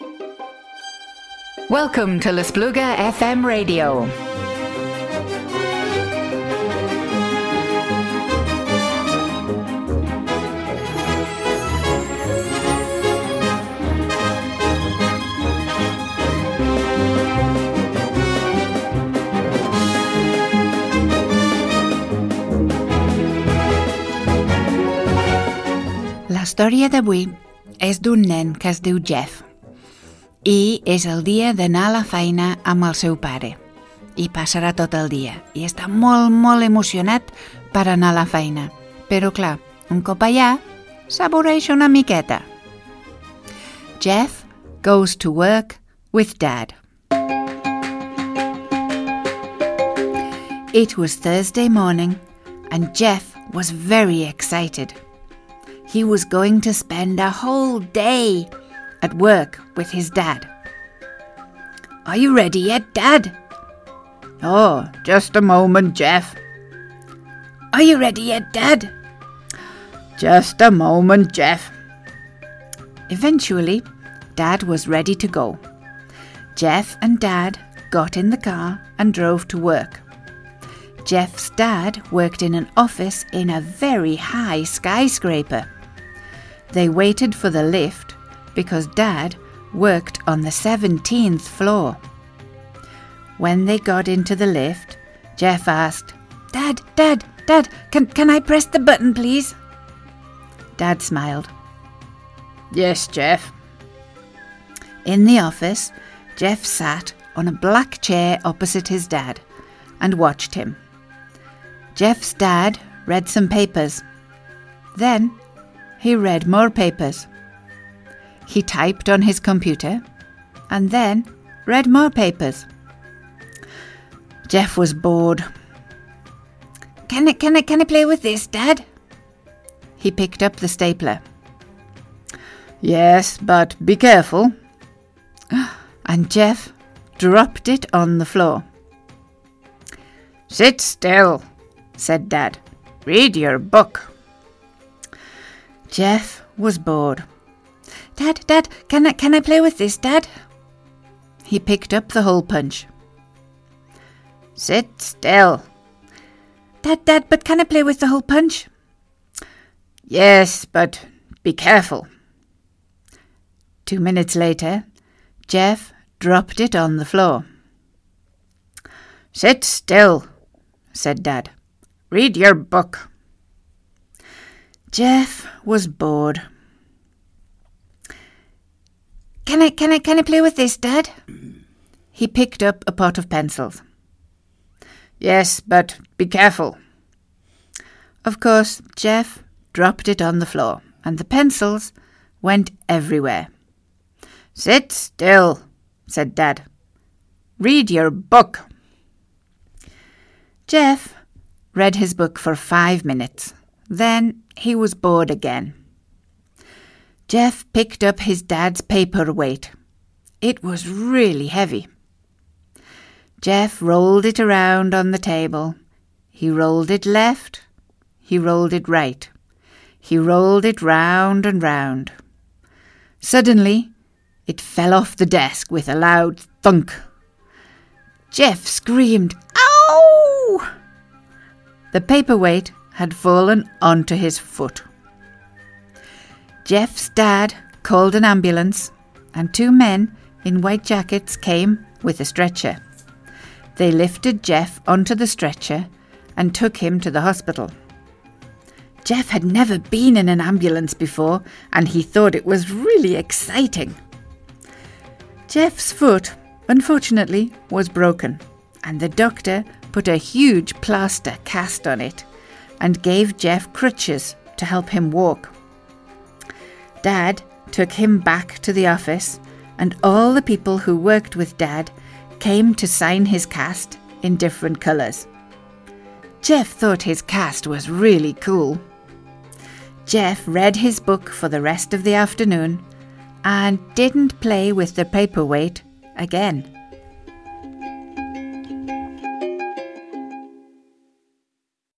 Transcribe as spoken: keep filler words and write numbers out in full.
Welcome to L'Espluga F M Radio. La història d'avui és d'un nen que es diu Jeff i és el dia d'anar a la feina amb el seu pare. I passarà tot el dia i està molt, molt emocionat per anar a la feina. Però clar, un cop allà, s'avorreix una miqueta. Jeff goes to work with Dad. It was Thursday morning and Jeff was very excited. He was going to spend a whole day at work with his dad. Are you ready yet, Dad? Oh, just a moment, Jeff. Are you ready yet, Dad? Just a moment, Jeff. Eventually, Dad was ready to go. Jeff and Dad got in the car and drove to work. Jeff's dad worked in an office in a very high skyscraper. They waited for the lift because Dad worked on the seventeenth floor. When they got into the lift, Jeff asked, Dad, Dad, Dad, can, can I press the button, please? Dad smiled. Yes, Jeff. In the office, Jeff sat on a black chair opposite his dad and watched him. Jeff's dad read some papers. Then he read more papers. He typed on his computer and then read more papers. Jeff was bored. Can I, can I, can I play with this, Dad? He picked up the stapler. Yes, but be careful. And Jeff dropped it on the floor. Sit still, said Dad. Read your book. Jeff was bored. Dad, Dad, can I, can I play with this, Dad? He picked up the hole punch. Sit still. Dad, Dad, but can I play with the hole punch? Yes, but be careful. Two minutes later, Jeff dropped it on the floor. Sit still, said Dad. Read your book. Jeff was bored. Can I, can I, can I play with this, Dad? He picked up a pot of pencils. Yes, but be careful. Of course, Jeff dropped it on the floor, and the pencils went everywhere. Sit still, said Dad. Read your book. Jeff read his book for five minutes. Then he was bored again. Jeff picked up his dad's paperweight. It was really heavy. Jeff rolled it around on the table. He rolled it left. He rolled it right. He rolled it round and round. Suddenly, it fell off the desk with a loud thunk. Jeff screamed, "Ow!" The paperweight had fallen onto his foot. Jeff's dad called an ambulance, and two men in white jackets came with a stretcher. They lifted Jeff onto the stretcher and took him to the hospital. Jeff had never been in an ambulance before, and he thought it was really exciting. Jeff's foot, unfortunately, was broken, and the doctor put a huge plaster cast on it and gave Jeff crutches to help him walk. Dad took him back to the office, and all the people who worked with Dad came to sign his cast in different colours. Jeff thought his cast was really cool. Jeff read his book for the rest of the afternoon and didn't play with the paperweight again.